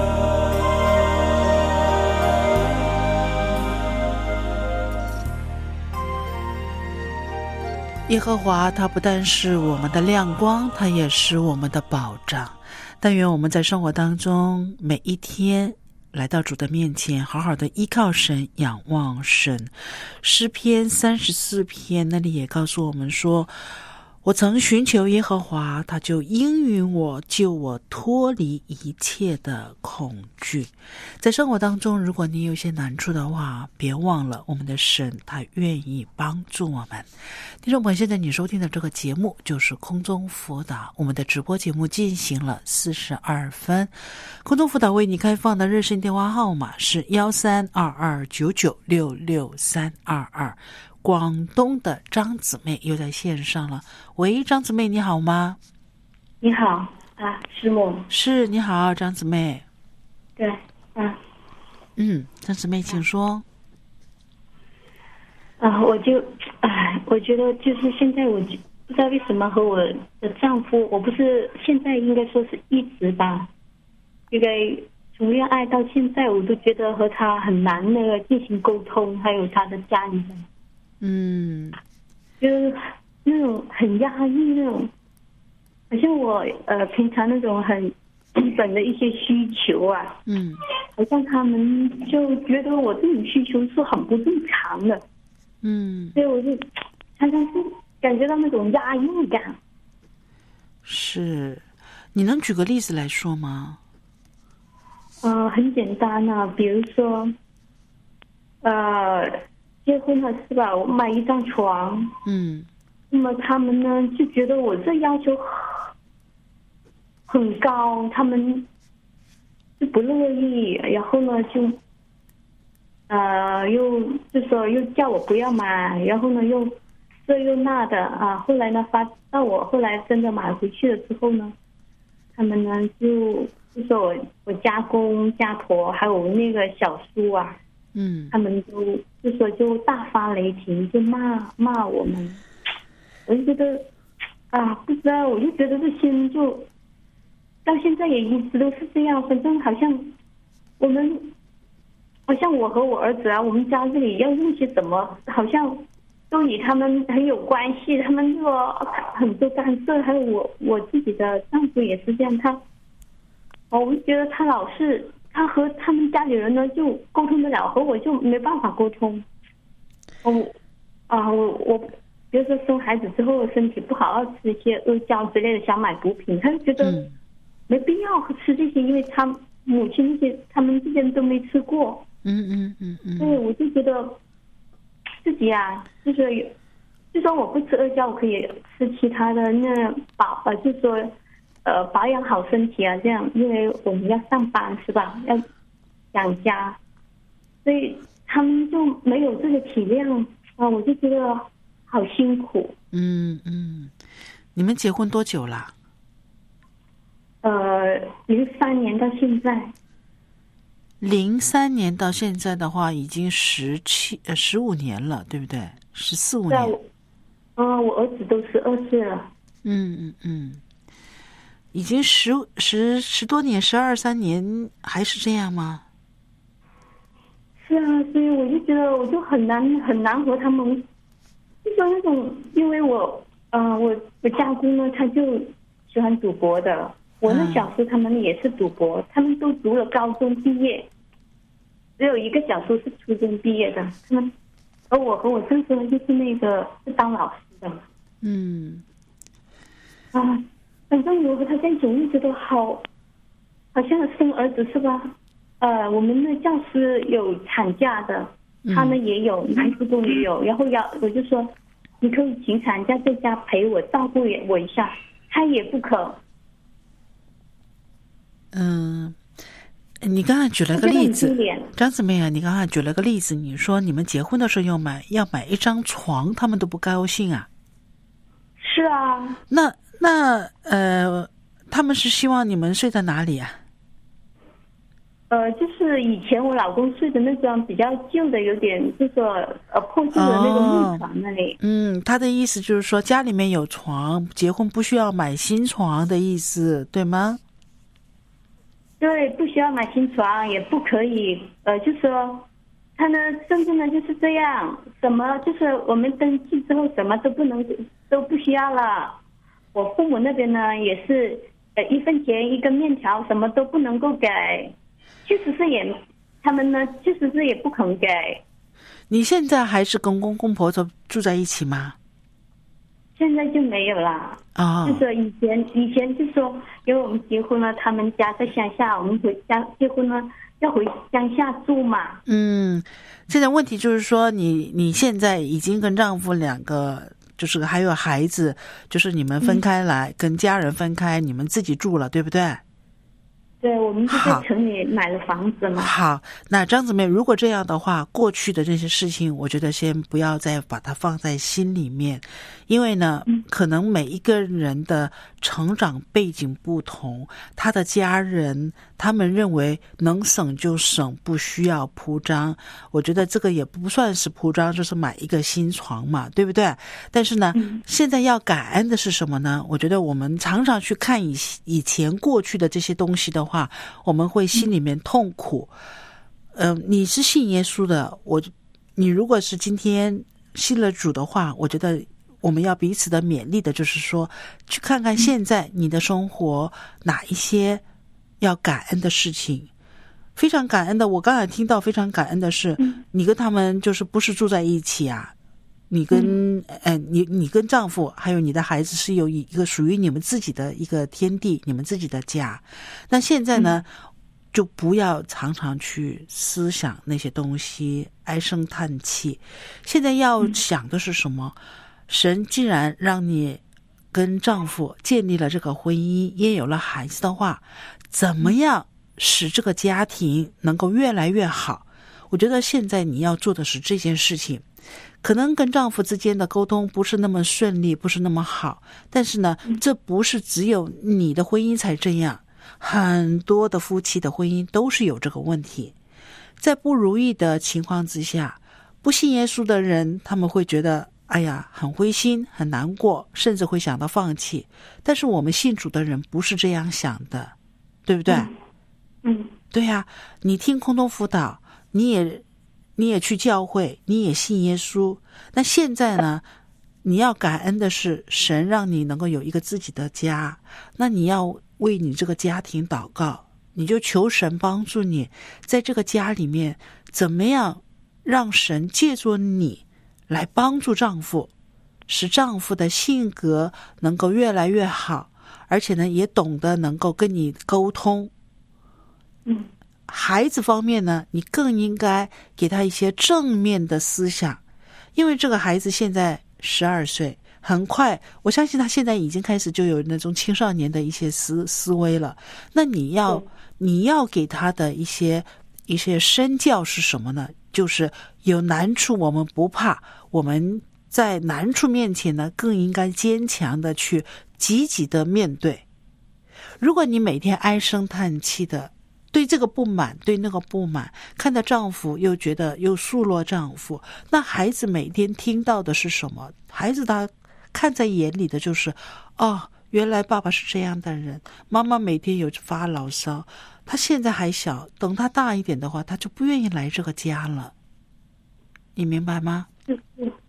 耶和华他不但是我们的亮光，他也是我们的保障。但愿我们在生活当中每一天来到主的面前，好好的依靠神，仰望神。诗篇三十四篇那里也告诉我们说，我曾寻求耶和华，他就应允我，救我脱离一切的恐惧。在生活当中，如果你有些难处的话，别忘了我们的神，他愿意帮助我们。听众朋友，现在你收听的这个节目就是空中辅导，我们的直播节目进行了四十二分。空中辅导为你开放的热线电话号码是一三二二九九六六三二二。广东的张姊妹又在线上了。喂，张姊妹你好吗？ 你好啊，师母。 是，你好，张姊妹。 对，啊， 嗯，张姊妹请说。 啊，我就，哎，我觉得就是现在我不知道为什么和我的丈夫，我不是现在应该说是一直吧，应该从恋爱到现在，我都觉得和他很难那个进行沟通，还有他的家里人。 嗯， 就是那种很压抑那种，好像我呃平常那种很基本的一些需求啊， 嗯， 好像他们就觉得我这种需求是很不正常的， 嗯， 所以我就常常是感觉到那种压抑感。 是，你能举个例子来说吗？ 呃，很简单啊，比如说，呃。结婚了是吧？我买一张床， 嗯， 那么他们呢就觉得我这要求很高，他们就不乐意，然后呢就，呃，又就说又叫我不要买，然后呢又这又那的啊。后来呢发到我后来真的买回去了之后呢，他们呢就就说我我家公家婆还有那个小叔啊。 嗯， 他们就就说就大发雷霆，就骂骂我们。我就觉得啊，不知道，我就觉得这心就到现在也一直都是这样。反正好像我们，好像我和我儿子啊，我们家这里要用些什么，好像都与他们很有关系。他们说很多干涉，还有我我自己的丈夫也是这样。他，我就觉得他老是。他和他们家里人呢就沟通得了，和我就没办法沟通。我啊，我我比如说生孩子之后身体不好，要吃一些阿胶之类的，想买补品，他就觉得没必要吃这些，因为他母亲这些他们这些都没吃过。 嗯嗯嗯嗯。 所以我就觉得自己啊，就是就说我不吃阿胶，我可以吃其他的那保呃，就说。呃，保养好身体啊，这样，因为我们要上班是吧？要养家，所以他们就没有这个体谅啊，我就觉得好辛苦。 嗯嗯，你们结婚多久啦？ 呃，零三年到现在。 零三年到现在的话，已经十七呃十五年了，对不对？十四五年。 嗯、呃，我儿子都十二岁了。 嗯嗯嗯。已经十十十多年，十二三年，还是这样吗？ 是啊，所以我就觉得我就很难很难和他们，就说那种，因为我，嗯、呃，我我家公呢，他就喜欢赌博的。我那小叔他们也是赌博，嗯、他们都读了高中毕业，只有一个小叔是初中毕业的。他们，而我和我叔叔就是那个是当老师的。 嗯。 啊，反正我和他在一起一直都好，好像生儿子是吧？呃，我们的教师有产假的，他们也有，男职工也有。然后要我就说，你可以请产假在家陪我照顾我一下，他也不可。 嗯，你刚才举了个例子，张姊妹啊，你刚才举了个例子，你说你们结婚的时候要买要买一张床，他们都不高兴啊。 是啊。 那那呃，他们是希望你们睡在哪里啊？ 呃，就是以前我老公睡的那张比较旧的，有点就是说呃破旧的那个木床那里。 哦、嗯，他的意思就是说家里面有床，结婚不需要买新床的意思，对吗？ 对，不需要买新床，也不可以，呃，就说他呢，甚至呢就是这样，什么就是我们登记之后什么都不能都不需要了。我父母那边呢也是，呃，一分钱一根面条，什么都不能够给。确实是也，他们呢确实是也不肯给。 你现在还是跟公公婆婆住在一起吗？ 现在就没有了啊、 哦，就是以前以前就说，因为我们结婚了，他们家在乡下，我们回家结婚了要回乡下住嘛。 嗯，现在问题就是说，你你现在已经跟丈夫两个，就是还有孩子，就是你们分开来，嗯、跟家人分开，你们自己住了，对不对？ 对，我们就在城里买了房子嘛。 好，那张姊妹，如果这样的话，过去的这些事情，我觉得先不要再把它放在心里面，因为呢，嗯、可能每一个人的成长背景不同，他的家人他们认为能省就省，不需要铺张。我觉得这个也不算是铺张，就是买一个新床嘛，对不对？但是呢，嗯、现在要感恩的是什么呢？我觉得我们常常去看以以前过去的这些东西的话，话我们会心里面痛苦。嗯、呃，你是信耶稣的，我你如果是今天信了主的话，我觉得我们要彼此的勉励的，就是说去看看现在你的生活哪一些要感恩的事情。非常感恩的，我刚才听到非常感恩的是，嗯、你跟他们就是不是住在一起啊？你跟嗯、呃，你你跟丈夫还有你的孩子是有一个属于你们自己的一个天地，你们自己的家。那现在呢，嗯、就不要常常去思想那些东西，唉声叹气。现在要想的是什么？嗯、神既然让你跟丈夫建立了这个婚姻，也有了孩子的话，怎么样使这个家庭能够越来越好？我觉得现在你要做的是这件事情。可能跟丈夫之间的沟通不是那么顺利，不是那么好，但是呢，这不是只有你的婚姻才这样，很多的夫妻的婚姻都是有这个问题。在不如意的情况之下，不信耶稣的人，他们会觉得哎呀很灰心很难过，甚至会想到放弃。但是我们信主的人不是这样想的，对不对？ 嗯， 对呀、啊，你听空中辅导，你也你也去教会，你也信耶稣。那现在呢，你要感恩的是神让你能够有一个自己的家，那你要为你这个家庭祷告，你就求神帮助你在这个家里面怎么样让神借助你来帮助丈夫，使丈夫的性格能够越来越好，而且呢也懂得能够跟你沟通。 嗯， 孩子方面呢，你更应该给他一些正面的思想，因为这个孩子现在十二岁，很快我相信他现在已经开始就有那种青少年的一些思思维了。那你要你要给他的一些一些身教是什么呢？就是有难处我们不怕，我们在难处面前呢更应该坚强的去积极的面对。如果你每天唉声叹气的对这个不满对那个不满，看到丈夫又觉得又数落丈夫，那孩子每天听到的是什么？孩子他看在眼里的就是哦，原来爸爸是这样的人，妈妈每天有发牢骚，他现在还小，等他大一点的话他就不愿意来这个家了，你明白吗？ 嗯嗯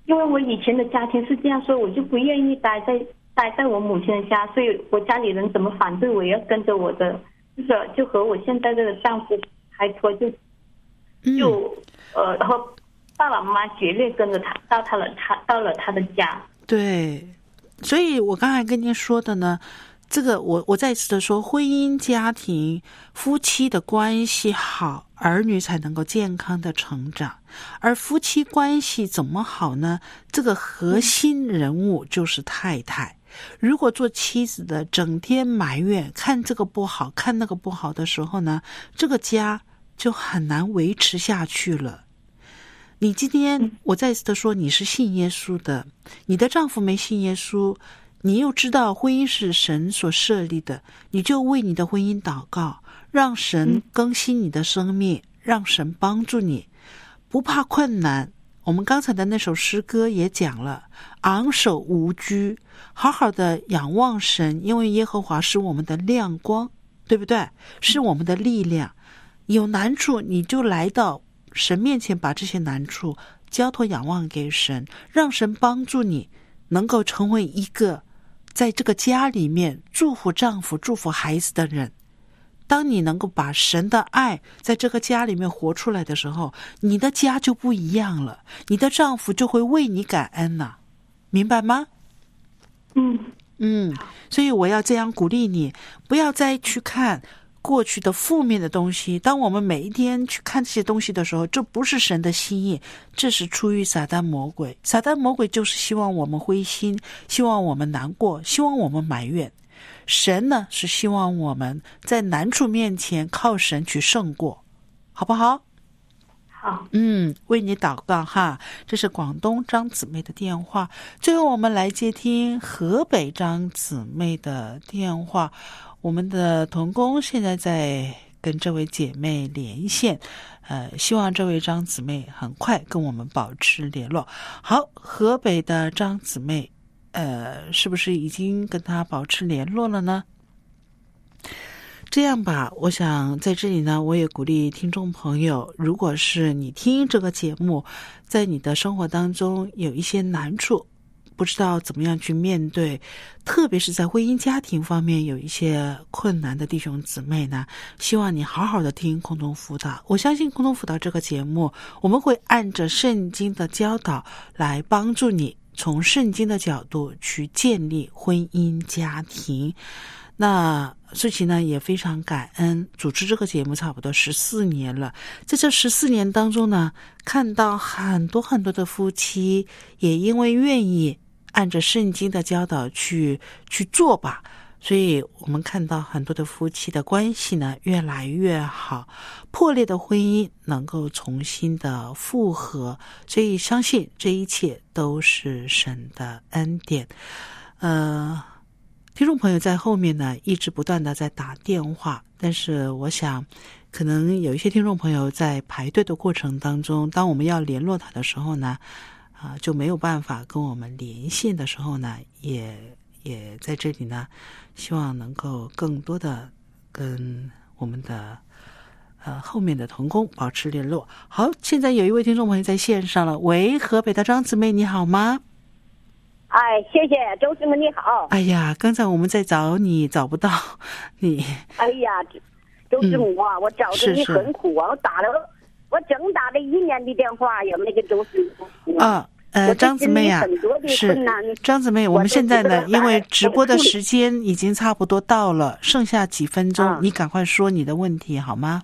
因为我以前的家庭是这样，所以我就不愿意待在待在我母亲的家，所以我家里人怎么反对我也要跟着我的，就是就和我现在这个丈夫拍拖，就就、嗯、呃和爸爸妈妈决裂，跟着他到他了他到了他的家。 对，所以我刚才跟您说的呢，这个我我再次的说，婚姻家庭夫妻的关系好，儿女才能够健康的成长。而夫妻关系怎么好呢？这个核心人物就是太太。如果做妻子的整天埋怨，看这个不好看那个不好的时候呢，这个家就很难维持下去了。你今天我再次的说，你是信耶稣的，你的丈夫没信耶稣，你又知道婚姻是神所设立的，你就为你的婚姻祷告，让神更新你的生命，让神帮助你，不怕困难。我们刚才的那首诗歌也讲了，昂首无惧，好好的仰望神，因为耶和华是我们的亮光，对不对？是我们的力量。有难处你就来到神面前，把这些难处交托仰望给神，让神帮助你能够成为一个在这个家里面祝福丈夫祝福孩子的人。当你能够把神的爱在这个家里面活出来的时候，你的家就不一样了，你的丈夫就会为你感恩呐、啊，明白吗？ 嗯嗯，所以我要这样鼓励你，不要再去看过去的负面的东西。当我们每一天去看这些东西的时候，这不是神的心意，这是出于撒旦魔鬼。撒旦魔鬼就是希望我们灰心，希望我们难过，希望我们埋怨。神呢，是希望我们在难处面前靠神去胜过，好不好？ 好， 嗯，为你祷告哈。这是广东张姊妹的电话。最后我们来接听河北张姊妹的电话。我们的同工现在在跟这位姐妹连线，呃，希望这位张姊妹很快跟我们保持联络。好，河北的张姊妹，呃，是不是已经跟她保持联络了呢？这样吧，我想在这里呢，我也鼓励听众朋友，如果是你听这个节目，在你的生活当中有一些难处，不知道怎么样去面对，特别是在婚姻家庭方面有一些困难的弟兄姊妹呢，希望你好好的听空中辅导。我相信空中辅导这个节目，我们会按着圣经的教导来帮助你从圣经的角度去建立婚姻家庭。那素琴呢也非常感恩，主持这个节目差不多十四年了，在这十四年当中呢，看到很多很多的夫妻也因为愿意按着圣经的教导去去做吧，所以我们看到很多的夫妻的关系呢越来越好，破裂的婚姻能够重新的复合，所以相信这一切都是神的恩典。呃听众朋友在后面呢一直不断的在打电话，但是我想可能有一些听众朋友在排队的过程当中，当我们要联络他的时候呢啊、呃、就没有办法跟我们连线的时候呢，也也在这里呢希望能够更多的跟我们的呃后面的同工保持联络。好，现在有一位听众朋友在线上了，喂，河北的张姊妹你好吗？ 哎，谢谢周师母你好。 哎呀，刚才我们在找你找不到你。 哎呀，周师母啊、嗯、我找着你很苦啊，我打了我整打了一年的电话，有那个周师母啊。呃，张姊妹啊，是张姊妹，我们现在呢，因为直播的时间已经差不多到了，剩下几分钟，啊、你赶快说你的问题好吗？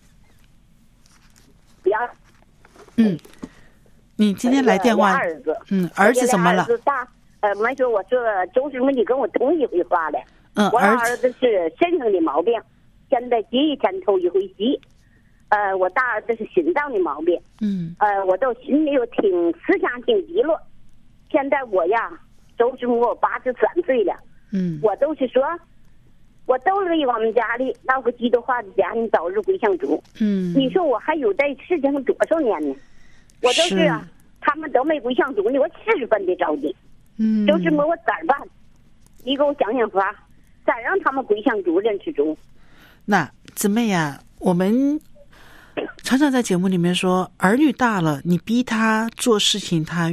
不要。 嗯。你今天来电话， 儿子， 嗯，儿子怎么了？ 儿子大，呃，没说，我说周师母，你跟我同一回话了。 嗯， 我儿子是身上的毛病，现在第一天头一回洗。呃，我大儿子是心脏的毛病。 嗯。 呃，我都心里又挺思想挺低落。现在我呀，周师母，我八十三岁了。 嗯。 我都是说，我都是给我们家里闹个基督化的家庭早日归向主。 嗯。 你说我还有在世界上多少年呢？我都是啊，他们都没归向主呢，我十分的着急。 嗯， 周师母，我咋办？你给我想想法，咋让他们归向主、认识主？ 那姊妹呀、啊，我们常常在节目里面说，儿女大了，你逼他做事情，他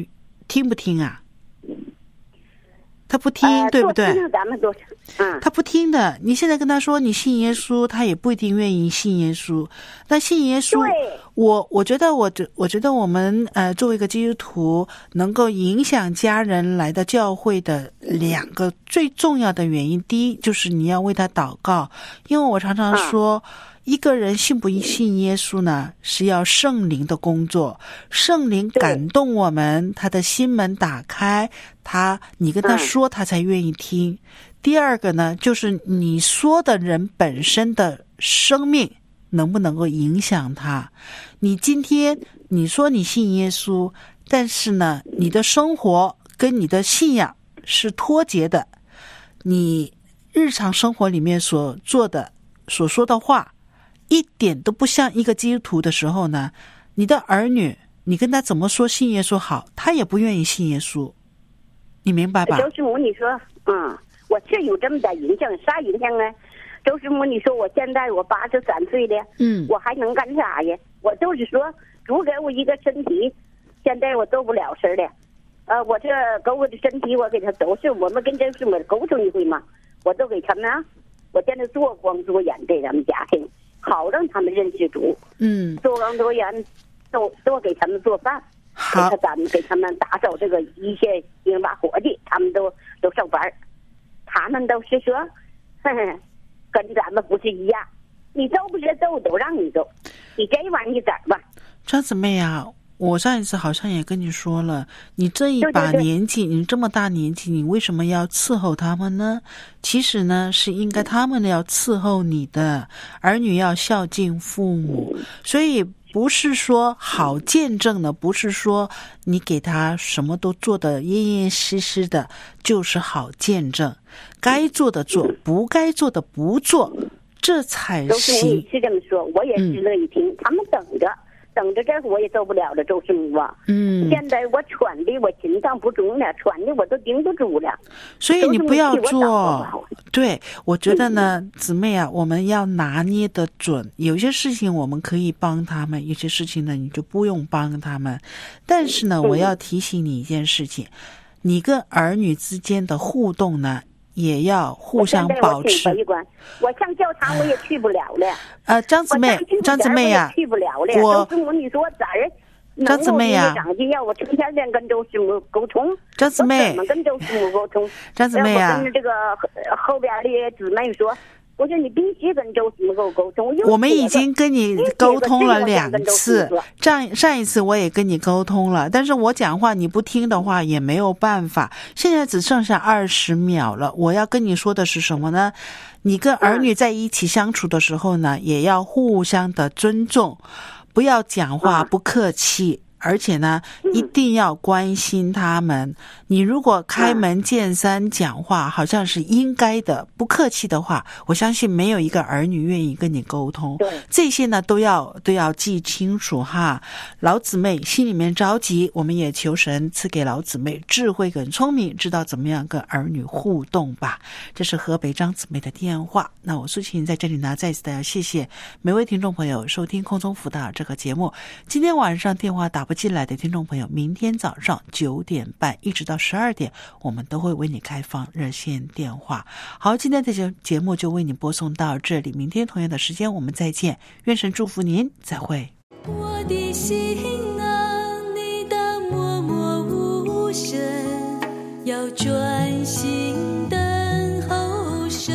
听不听啊？他不听、呃、对不对？ 咱们都嗯， 他不听的。你现在跟他说你信耶稣，他也不一定愿意信耶稣。那信耶稣，我我觉得我我觉得我们呃作为一个基督徒，能够影响家人来到教会的两个最重要的原因，第一就是你要为他祷告，因为我常常说。嗯，一个人信不信耶稣呢，是要圣灵的工作，圣灵感动我们，他的心门打开，他你跟他说他才愿意听。第二个呢，就是你说的人本身的生命能不能够影响他。你今天你说你信耶稣，但是呢你的生活跟你的信仰是脱节的，你日常生活里面所做的所说的话一点都不像一个基督徒的时候呢，你的儿女你跟他怎么说信耶稣好，他也不愿意信耶稣，你明白吧？ 周师母你说嗯，我是有这么大影响，啥影响呢？周师母你说我现在我八十三岁了，嗯，我还能干啥呀？我就是说主给我一个身体，现在我做不了事了，呃，我这给我的身体我给他都是我们跟周师母沟通一回嘛，我都给他们啊，我现在做光做眼对咱们家庭好让他们认识主，嗯，做光做眼都都给他们做饭，好，给他咱们给他们打扫这个一切零把活计，他们都都上班，他们都是说，呵呵，跟咱们不是一样，你走不是走都让你走，你这玩意儿吧。 张姊妹啊，我上一次好像也跟你说了，你这一把年纪，你这么大年纪，你为什么要伺候他们呢？其实呢，是应该他们要伺候你的，儿女要孝敬父母，所以不是说好见证的，不是说你给他什么都做得严严实实的，就是好见证。该做的做，不该做的不做，这才行。 你是这么说，我也是乐意听，嗯、他们等着。等着这我也受不了了，周师母啊！嗯，现在我喘的我心脏不中了，喘的我都顶不住了。 所以你不要做。对，我觉得呢，嗯、姊妹啊，我们要拿捏得准。有些事情我们可以帮他们，有些事情呢，你就不用帮他们。但是呢，我要提醒你一件事情，嗯、你跟儿女之间的互动呢，也要互相保持。 我上教堂我也去不了了。 呃，张姊妹，张姊妹呀、啊， 去不了了。 我周师母，你说咋人？ 张姊妹呀、 啊，长进要我成天天跟周师母沟通。 张姊妹， 怎么跟周师母沟通？ 张姊妹呀、啊， 我跟这个后边的姊妹说。我说你必须跟周师母沟通。 我们已经跟你沟通了两次，上上一次我也跟你沟通了，但是我讲话你不听的话也没有办法。现在只剩下二十秒了，我要跟你说的是什么呢？你跟儿女在一起相处的时候呢，嗯、也要互相的尊重，不要讲话不客气。而且呢，一定要关心他们。你如果开门见山讲话，好像是应该的，不客气的话，我相信没有一个儿女愿意跟你沟通。这些呢，都要都要记清楚哈。老姊妹心里面着急，我们也求神赐给老姊妹智慧跟聪明，知道怎么样跟儿女互动吧。这是河北张姊妹的电话。那我苏琴在这里呢，再次的要谢谢每位听众朋友收听空中辅导这个节目。今天晚上电话打不进来的听众朋友，明天早上九点半一直到十二点，我们都会为你开放热线电话。好，今天的节目就为你播送到这里，明天同样的时间我们再见，愿神祝福您，再会。 我的心啊，你的默默无声，要专心等候神，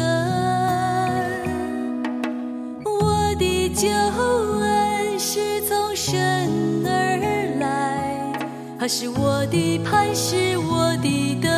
我的救恩是从神而来，他是我的磐石，我的灯。